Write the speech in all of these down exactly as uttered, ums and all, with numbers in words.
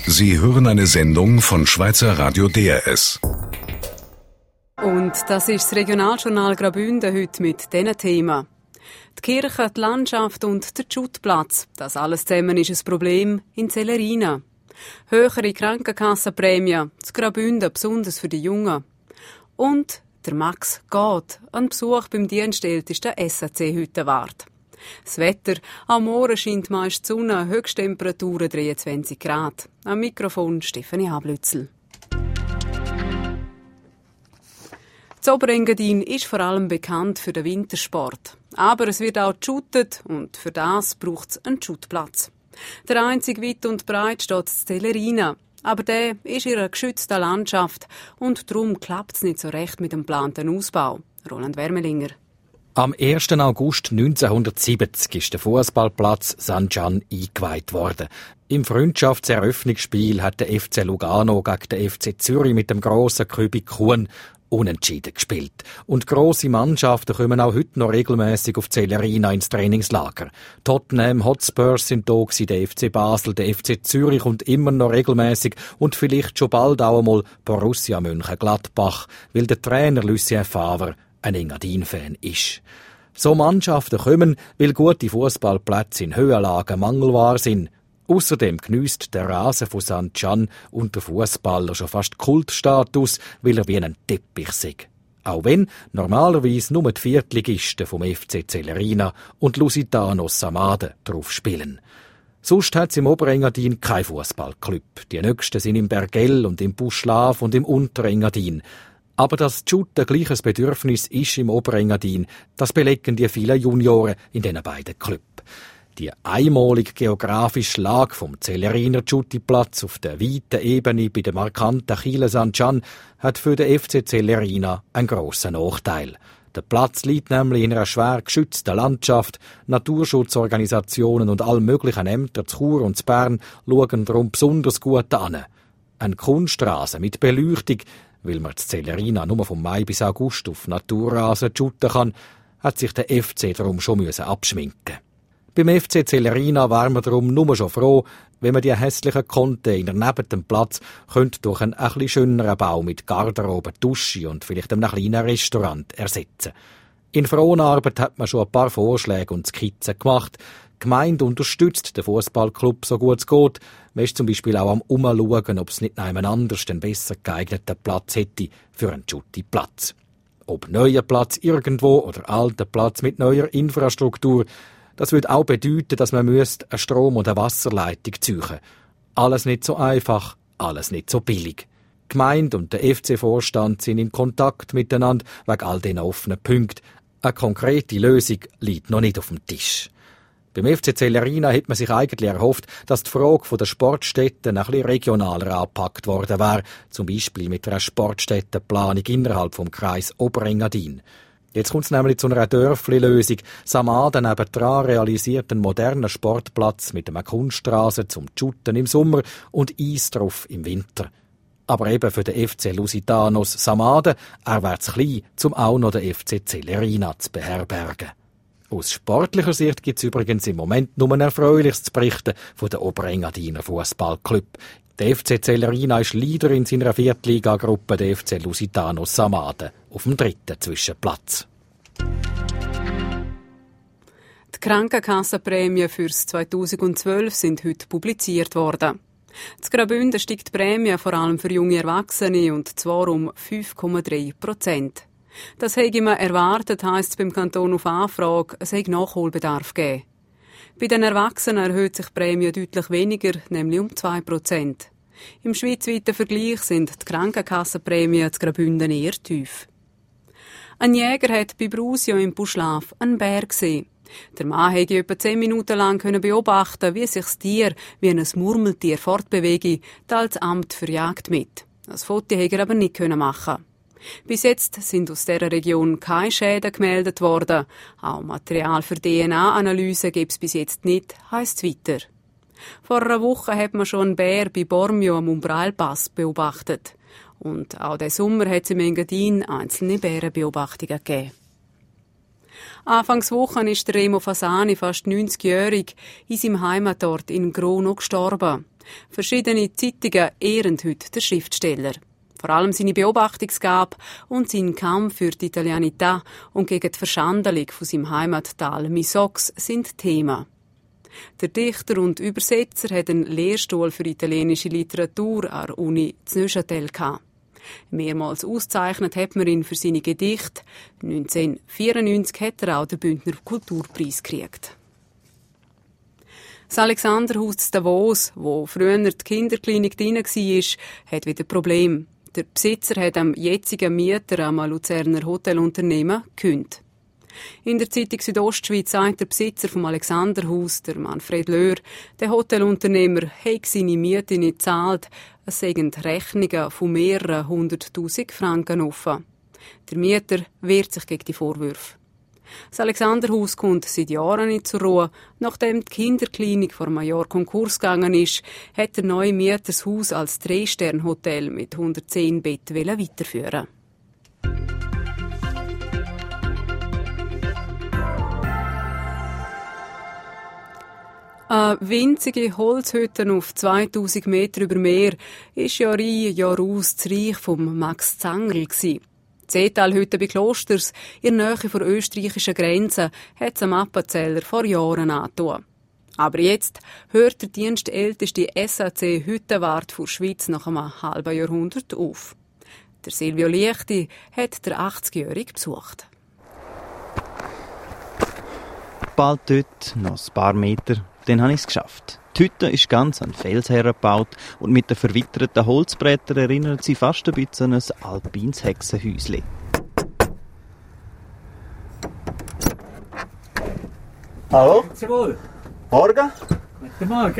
Sie hören eine Sendung von Schweizer Radio D R S. Und das ist das Regionaljournal Graubünden heute mit diesen Themen. Die Kirche, die Landschaft und der Schuttplatz. Das alles zusammen ist ein Problem in Celerina. Höhere Krankenkassenprämie, das Graubünden besonders für die Jungen. Und der Max geht. Ein Besuch beim dienstältesten S A C heute wart. Das Wetter, am Morgen scheint meist die Sonne, Höchsttemperaturen dreiundzwanzig Grad. Am Mikrofon Stefanie Hablützel. Das Oberengadin ist vor allem bekannt für den Wintersport. Aber es wird auch geshootet und für das braucht es einen Schuttplatz. Der einzige weit und breit steht in Celerina. Aber der ist in einer geschützten Landschaft und darum klappt es nicht so recht mit dem geplanten Ausbau. Roland Wermelinger. Am ersten August neunzehnhundertsiebzig ist der Fußballplatz San Gian eingeweiht worden. Im Freundschaftseröffnungsspiel hat der F C Lugano gegen den F C Zürich mit dem grossen Kübik Kuhn unentschieden gespielt. Und grosse Mannschaften kommen auch heute noch regelmässig auf Celerina ins Trainingslager. Tottenham Hotspurs sind da gewesen, der F C Basel, der F C Zürich kommt immer noch regelmässig und vielleicht schon bald auch einmal Borussia Mönchengladbach, weil der Trainer Lucien Favre ein Engadin-Fan ist. So Mannschaften kommen, weil gute Fußballplätze in Höhenlagen mangelbar sind. Außerdem geniesst der Rasen von San Gian unter Fußballer schon fast Kultstatus, weil er wie ein Teppich sei. Auch wenn normalerweise nur die Viertligisten vom F C Celerina und Lusitanos Samade drauf spielen. Sonst hat es im Oberengadin kein Fußballclub. Die nächsten sind im Bergell und im Buschlaf und im Unterengadin. Aber dass Schutten gleich ein Bedürfnis ist im Oberengadin, das belegen die vielen Junioren in diesen beiden Clubs. Die einmalige geografische Lage vom Celeriner Schuttiplatz auf der weiten Ebene bei der markanten Chile San Gian hat für den F C Celerina einen grossen Nachteil. Der Platz liegt nämlich in einer schwer geschützten Landschaft. Naturschutzorganisationen und alle möglichen Ämter zu Chur und zu Bern schauen darum besonders gut an. Eine Kunststrasse mit Beleuchtung, weil man das Celerina nur vom Mai bis August auf Naturrasen shooten kann, hat sich der F C darum schon abschminken. Beim F C Celerina wären wir darum nur schon froh, wenn man die hässlichen Container neben dem Platz könnte durch einen etwas schöneren Bau mit Garderobe, Dusche und vielleicht einem kleinen Restaurant ersetzen. In Fronarbeit hat man schon ein paar Vorschläge und Skizzen gemacht. Die Gemeinde unterstützt den Fußballclub so gut es geht. Man ist zum Beispiel auch am Umschauen, ob es nicht jemand anders den besser geeigneten Platz hätte für einen Schuttiplatz. Ob neuer Platz irgendwo oder alter Platz mit neuer Infrastruktur, das würde auch bedeuten, dass man eine Strom- oder Wasserleitung ziehen müsste. Alles nicht so einfach, alles nicht so billig. Die Gemeinde und der F C-Vorstand sind in Kontakt miteinander wegen all diesen offenen Punkten. Eine konkrete Lösung liegt noch nicht auf dem Tisch. Beim F C Celerina hat man sich eigentlich erhofft, dass die Frage der Sportstätten ein bisschen regionaler angepackt worden wäre, zum Beispiel mit einer Sportstättenplanung innerhalb vom Kreis Oberengadin. Jetzt kommt es nämlich zu einer Dörfli-Lösung. Samade nebendran realisiert einen modernen Sportplatz mit einer Kunststraße zum Shooten im Sommer und Eis drauf im Winter. Aber eben für den F C Lusitanos Samade, er wäre zu klein, um auch noch den F C Celerina zu beherbergen. Aus sportlicher Sicht gibt es übrigens im Moment nur ein Erfreuliches zu berichten von der Oberengadiner Fußballclub. Der F C Celerina ist Leader in seiner Viertligagruppe, der F C Lusitanos Samade, auf dem dritten Zwischenplatz. Die Krankenkassenprämien für zweitausendzwölf sind heute publiziert worden. In Graubünden steigt die Prämie vor allem für junge Erwachsene und zwar um fünf Komma drei Prozent. Das hätte man erwartet, heisst es beim Kanton auf Anfrage, es hätte Nachholbedarf gegeben. Bei den Erwachsenen erhöht sich die Prämie deutlich weniger, nämlich um zwei Prozent. Im schweizweiten Vergleich sind die Krankenkassenprämien in Graubünden eher tief. Ein Jäger hat bei Brusio im Buschlaf einen Bär gesehen. Der Mann konnte etwa zehn Minuten lang beobachten, wie sich das Tier wie ein Murmeltier fortbewege, teilt das Amt für Jagd mit. Das Foto konnte er aber nicht machen. Bis jetzt sind aus dieser Region keine Schäden gemeldet worden. Auch Material für D N A-Analyse gibt es bis jetzt nicht, heisst es weiter. Vor einer Woche hat man schon einen Bär bei Bormio am Umbrailpass beobachtet. Und auch diesen Sommer hat es im Engadin einzelne Bärenbeobachtungen gegeben. Anfangswoche ist Remo Fasani, fast neunzigjährig, in seinem Heimatort in Grono gestorben. Verschiedene Zeitungen ehren heute den Schriftsteller. Vor allem seine Beobachtungsgabe und sein Kampf für die Italianità und gegen die Verschandelung von seinem Heimattal Misox sind Thema. Der Dichter und Übersetzer hat einen Lehrstuhl für italienische Literatur an der Uni in Neuchâtel gehabt. Mehrmals ausgezeichnet hat man ihn für seine Gedichte. neunzehnhundertvierundneunzig hat er auch den Bündner Kulturpreis gekriegt. Das Alexanderhaus in Davos, wo früher die Kinderklinik drin war, hat wieder Probleme. Der Besitzer hat am jetzigen Mieter am Luzerner Hotelunternehmen gekündigt. In der Zeitung Südostschweiz sagt der Besitzer vom Alexanderhaus, der Manfred Löhr, der Hotelunternehmer habe seine Miete nicht gezahlt. Es seien Rechnungen von mehreren hunderttausend Franken offen. Der Mieter wehrt sich gegen die Vorwürfe. Das Alexanderhaus kommt seit Jahren nicht zur Ruhe. Nachdem die Kinderklinik vor einem Jahr Konkurs gegangen ist, hat der neue Mieter das Haus als Drei-Sterne-Hotel mit hundertzehn Betten weiterführen. Eine winzige Holzhütte auf zweitausend Meter über Meer war Jahr ein, Jahr aus das Reich von Max Zangerl. Die Seetalhütte bei Klosters, in der Nähe der österreichischen Grenze, hat es am Appenzell vor Jahren angetan. Aber jetzt hört der dienstälteste S A C-Hüttenwart der Schweiz nach einem halben Jahrhundert auf. Der Silvio Liechti hat der achtzigjährige besucht. Bald dort, noch ein paar Meter, dann habe ich es geschafft. Die Hütte ist ganz an Fels hergebaut und mit den verwitterten Holzbrettern erinnert sie fast ein bisschen an ein alpines Hexenhäuschen. Hallo? Wohl. Morgen? Guten Morgen.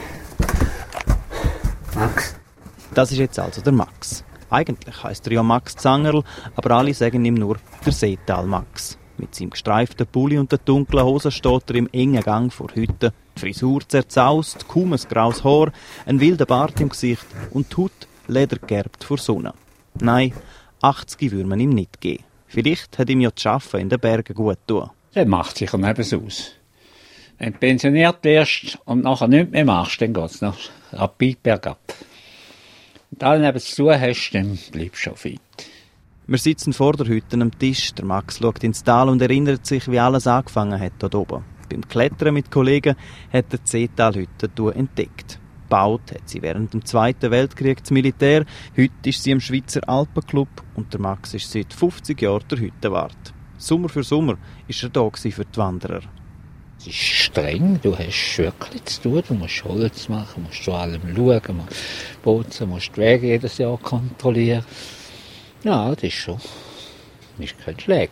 Max. Das ist jetzt also der Max. Eigentlich heisst er ja Max Zangerl, aber alle sagen ihm nur der Seetal Max. Mit seinem gestreiften Pulli und der dunklen Hose steht er im engen Gang vor Hütte. Die Frisur zerzaust, kaum ein graues Haar, ein wilder Bart im Gesicht und die Haut ledergerbt vor Sonne. Nein, achtzig würde man ihm nicht geben. Vielleicht hat ihm ja das Arbeiten in den Bergen gut getan. Der macht sich nebens aus. Wenn du pensioniert wirst und nachher nichts mehr machst, dann geht es noch rapid bergab. Und dann nebens zu hast, dann bleibst du schon fit. Wir sitzen vor der Hütte am Tisch. Der Max schaut ins Tal und erinnert sich, wie alles angefangen hat dort oben. Beim Klettern mit Kollegen hat er die Seetalhütte entdeckt. Gebaut hat sie während dem Zweiten Weltkrieg das Militär. Heute ist sie im Schweizer Alpenclub und der Max ist seit fünfzig Jahren der Hüttenwart. Sommer für Sommer war er da für die Wanderer. Es ist streng, du hast wirklich zu tun, du musst Holz machen, musst zu allem schauen, musst putzen, musst die Wege jedes Jahr kontrollieren. Ja, das ist schon, das ist kein Schleck,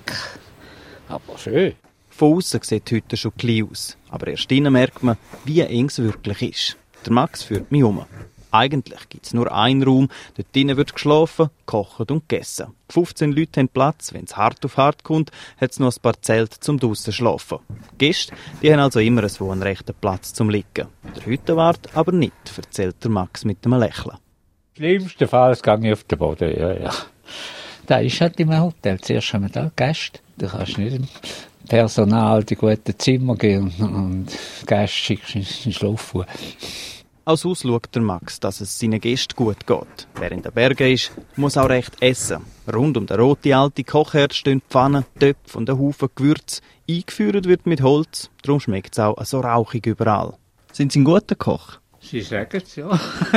aber schön. Von aussen sieht die Hütte schon klein aus, aber erst innen merkt man, wie eng es wirklich ist. Der Max führt mich um. Eigentlich gibt es nur einen Raum, dort drinnen wird geschlafen, gekocht und gegessen. fünfzehn Leute haben Platz, wenn es hart auf hart kommt, hat es noch ein paar Zelte zum draussen schlafen. Die Gäste, die haben also immer einen wohnrechten Platz zum Liegen. Der Hüttenwart aber nicht, erzählt der Max mit einem Lächeln. Schlimmstenfalls gehe ich auf den Boden, ja, ja. Da ist halt im Hotel. Zuerst haben wir da Gäste. Du kannst nicht dem Personal die guten Zimmer gehen und Gäste schickst ins Schlafen. Aus Haus schaut der Max, dass es seinen Gästen gut geht. Wer in den Bergen ist, muss auch recht essen. Rund um den roten alten Kochherd stehen Pfannen, Töpfe und ein Haufen Gewürz. Eingeführt wird mit Holz, darum schmeckt es auch so rauchig überall. Sind Sie ein guter Koch? Sie sagen es, ja.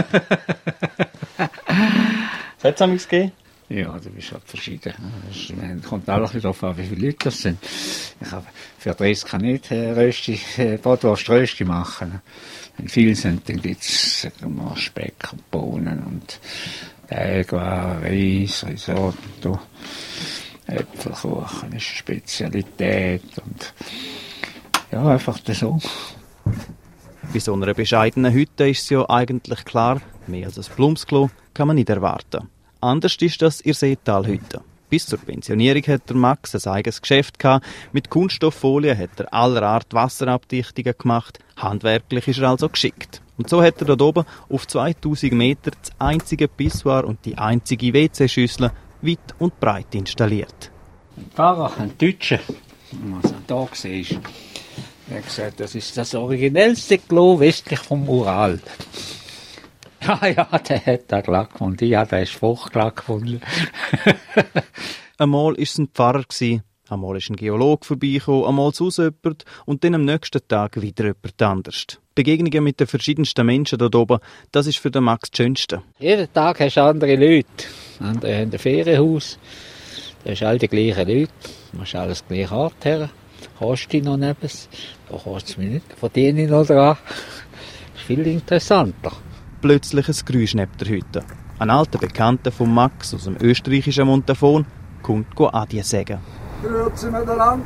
Hat es gegeben? Ja, du bist halt verschieden. Es kommt auch ein bisschen darauf an, wie viele Leute das sind. Ich habe für dreißig kann ich nicht äh, Rösti, äh, Bratwurst-Rösti machen. Wenn viele sind, dann gibt es Speck und Bohnen und Teigwaren, Reis, Risotto, Äpfelkuchen ist eine Spezialität und ja, einfach so. Bei so einer bescheidenen Hütte ist es ja eigentlich klar, mehr als ein Plumpsklo kann man nicht erwarten. Anders ist das in der Seetalhütte. Bis zur Pensionierung hat der Max ein eigenes Geschäft gehabt. Mit Kunststofffolie hat er aller Art Wasserabdichtungen gemacht. Handwerklich ist er also geschickt. Und so hat er dort oben auf zweitausend Meter das einzige Pissoir und die einzige W C-Schüssel weit und breit installiert. Ein Pfarrer, ein Deutscher, was er da siehst, er hat gesagt, das ist das originellste Klo westlich vom Ural. Ja, ja, der hat da glatt gefunden. Ja, der ist fruchtglatt gefunden. Einmal war es ein Pfarrer, einmal ist ein Geologe vorbeigekommen, einmal sonst jemand und dann am nächsten Tag wieder jemand anders. Begegnungen mit den verschiedensten Menschen dort oben, das ist für den Max das Schönste. Jeden Tag hast du andere Leute. Andere haben ein Ferienhaus. Da hast all die gleichen Leute. Du machst alles gleich Art her. Kostet dich noch nebens. Da kostet es mich nicht. Verdiene ich noch dran. Das ist viel interessanter. Plötzlich ein Geräusch neben der Hütte. Ein alter Bekannter von Max aus dem österreichischen Montafon kommt Adieu sagen. Grüezi miteinander.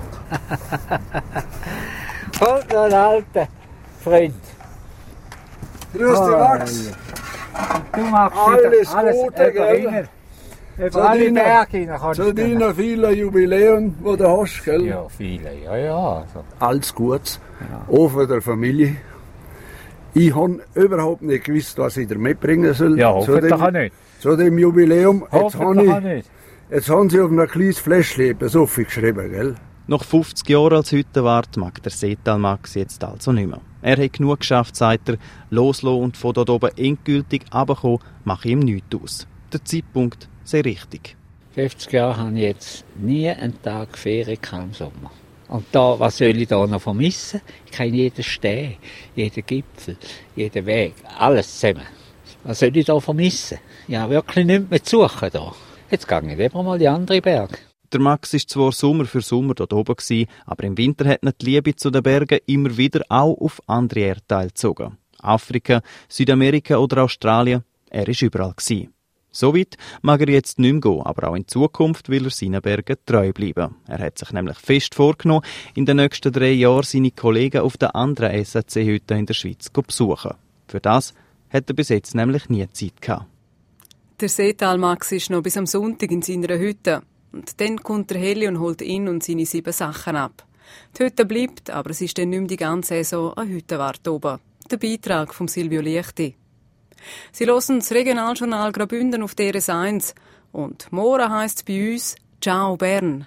Und noch ein alter Freund. Grüß dich, Max. Du machst Alles alles Gute, über gell? ihn. Über Zu alle deinen- Berge hinein kannst Zu du gehen. deinen vielen Jubiläen, die du hast, gell? Ja, viele, ja, ja. Also, Alles Gutes. Auch für die Familie. Ich habe überhaupt nicht gewusst, was ich dir mitbringen soll. ja, zu, hoffentlich dem, auch nicht. zu dem Jubiläum. Jetzt, Hoffentlich auch habe ich, nicht. jetzt haben sie auf einem kleines Fläschchen etwas aufgeschrieben, gell? Nach fünfzig Jahren als Hüttenwart mag der Seetal Max jetzt also nicht mehr. Er hat genug geschafft, sagt er, loslassen und von dort oben endgültig runterkommen, mache ihm nichts aus. Der Zeitpunkt sei richtig. fünfzig Jahre habe ich jetzt nie einen Tag Ferien im Sommer. Und da, was soll ich da noch vermissen? Ich kenne jeden Steg, jeden Gipfel, jeden Weg, alles zusammen. Was soll ich da vermissen? Ja, wirklich nichts mehr zu suchen da. Jetzt gehe ich lieber mal in die anderen Berge. Der Max war zwar Sommer für Sommer dort oben gewesen, aber im Winter hat ihn die Liebe zu den Bergen immer wieder auch auf andere Erdteile gezogen. Afrika, Südamerika oder Australien, er war überall gewesen. So weit mag er jetzt nicht mehr gehen, aber auch in Zukunft will er seinen Bergen treu bleiben. Er hat sich nämlich fest vorgenommen, in den nächsten drei Jahren seine Kollegen auf den anderen S A C-Hütten in der Schweiz zu besuchen. Für das hat er bis jetzt nämlich nie Zeit gehabt. Der Seetal Max ist noch bis am Sonntag in seiner Hütte. Und dann kommt der Heli und holt ihn und seine sieben Sachen ab. Die Hütte bleibt, aber es ist dann nicht mehr die ganze Saison eine Hüttenwart oben. Der Beitrag von Silvio Liechti. Sie hören das Regionaljournal Graubünden auf D R S eins. Und morgen heisst es bei uns «Ciao Bern».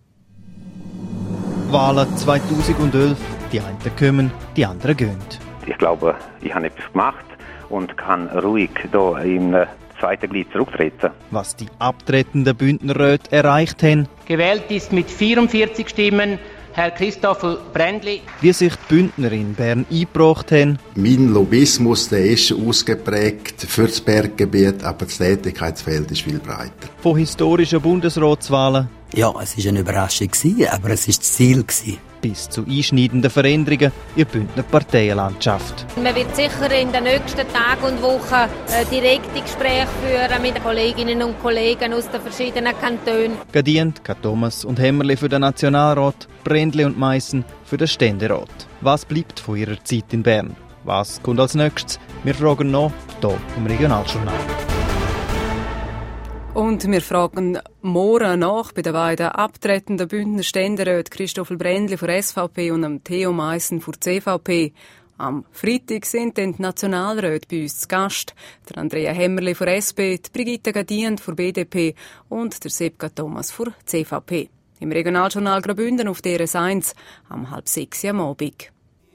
Wahlen zweitausendelf. Die einen kommen, die anderen gehen. Ich glaube, ich habe etwas gemacht und kann ruhig hier im zweiten Glied zurücktreten. Was die abtretenden Bündnerräte erreicht haben, Gewählt ist mit vierundvierzig Stimmen Herr Christoffel Brändli. wie sich die Bündner in Bern eingebracht haben, Mein Lobbyismus, der ist ausgeprägt für das Berggebiet, aber das Tätigkeitsfeld ist viel breiter. von historischen Bundesratswahlen Ja, es war eine Überraschung, aber es war das Ziel. bis zu einschneidenden Veränderungen in der Bündner Parteienlandschaft. Man wird sicher in den nächsten Tagen und Wochen äh, direkte Gespräche führen mit den Kolleginnen und Kollegen aus den verschiedenen Kantonen. Gadient, Thomas und Hämmerli für den Nationalrat, Brändli und Meissen für den Ständerat. Was bleibt von ihrer Zeit in Bern? Was kommt als nächstes? Wir fragen noch hier im Regionaljournal. Und wir fragen morgen nach bei den beiden abtretenden Bündner Ständeräten Christoffel Brändli von der S V P und dem Theo Meissen von der C V P. Am Freitag sind dann die Nationalräte bei uns zu Gast. Der Andrea Hämmerli von der S P, die Brigitte Gadient von der B D P und der Sebka Thomas von der C V P. Im Regionaljournal Graubünden auf D R S eins am halb sechs am Abend.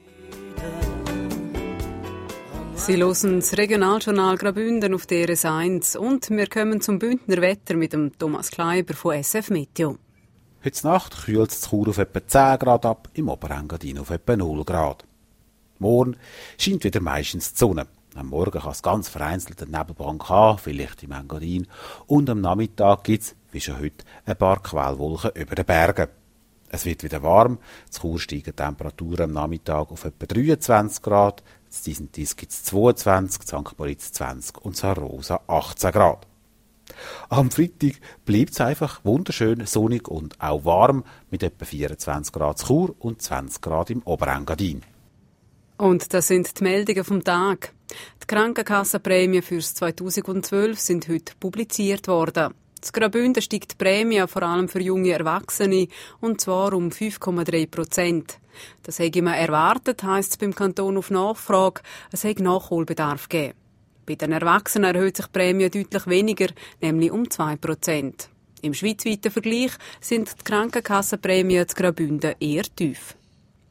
Sie hören das Regionaljournal Graubünden auf D R S eins und wir kommen zum Bündner Wetter mit dem Thomas Kleiber von S F Meteo. Heute Nacht kühlt es in Chur auf etwa zehn Grad ab, im Oberengadin auf etwa null Grad. Morgen scheint wieder meistens die Sonne. Am Morgen kann es ganz vereinzelt eine Nebelbank haben, vielleicht im Engadin. Und am Nachmittag gibt es, wie schon heute, ein paar Quellwolken über den Bergen. Es wird wieder warm. In Chur steigen die Temperaturen am Nachmittag auf etwa dreiundzwanzig Grad. In Disentis gibt es zweiundzwanzig, in Sankt Moritz zwanzig und in Rosa achtzehn Grad. Am Freitag bleibt es einfach wunderschön sonnig und auch warm mit etwa vierundzwanzig Grad in Chur und zwanzig Grad im Oberengadin. Und das sind die Meldungen vom Tag. Die Krankenkassenprämien fürs zweitausendzwölf sind heute publiziert worden. In Graubünden steigt die Prämie vor allem für junge Erwachsene, und zwar um fünf Komma drei Prozent. Das hätte man erwartet, heisst es beim Kanton auf Nachfrage. Es hätte Nachholbedarf gegeben. Bei den Erwachsenen erhöht sich die Prämie deutlich weniger, nämlich um zwei Prozent. Im schweizweiten Vergleich sind die Krankenkassenprämien in Graubünden eher tief.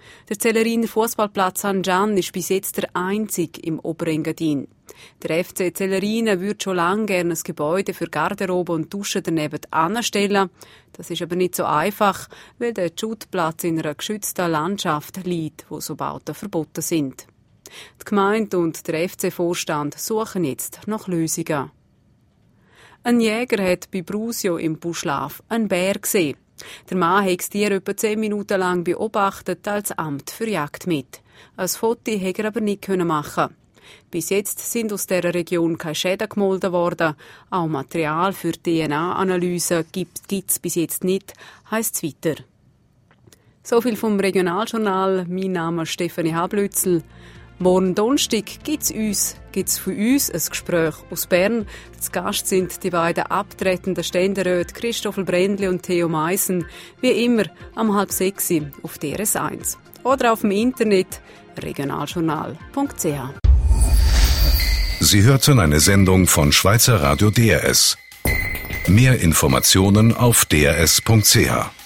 Der Zelleriner Fußballplatz San Gian ist bis jetzt der einzige im Oberengadin. Der F C Zellerina würde schon lange gerne ein Gebäude für Garderobe und Dusche daneben anstellen. Das ist aber nicht so einfach, weil der Schuttplatz in einer geschützten Landschaft liegt, wo so Bauten verboten sind. Die Gemeinde und der F C-Vorstand suchen jetzt nach Lösungen. Ein Jäger hat bei Brusio im Buschlaf einen Bär gesehen. Der Mann hat das Tier etwa zehn Minuten lang beobachtet als Amt für Jagd mit. Ein Foto hätte er aber nicht machen. Bis jetzt sind aus dieser Region keine Schäden gemolden worden. Auch Material für D N A-Analyse gibt es bis jetzt nicht, heisst es weiter. So viel vom Regionaljournal. Mein Name ist Stefanie Hablützel. Morgen Donnerstag gibt es uns, gibt's von uns ein Gespräch aus Bern. Zu Gast sind die beiden abtretenden Ständeräte Christoffel Brändli und Theo Meissen, wie immer am halb sechs auf D R S eins. Oder auf dem Internet regionaljournal punkt c h. Sie hörten eine Sendung von Schweizer Radio D R S. Mehr Informationen auf d r s punkt c h.